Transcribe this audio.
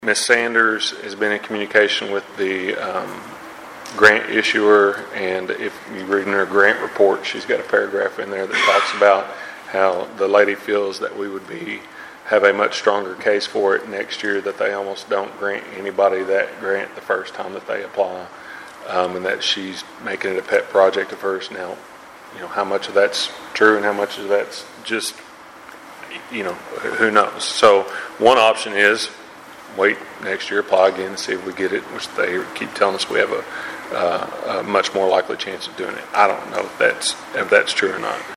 Ms. Sanders has been in communication with the grant issuer, and if you read in her grant report, she's got a paragraph in there that talks about how the lady feels that we would have a much stronger case for it next year, that they almost don't grant anybody that grant the first time that they apply, and that she's making it a pet project of hers. Now, how much of that's true and how much of that's just, who knows. So one option is wait next year, apply again, and see if we get it, which they keep telling us we have a much more likely chance of doing it. I don't know if that's true or not.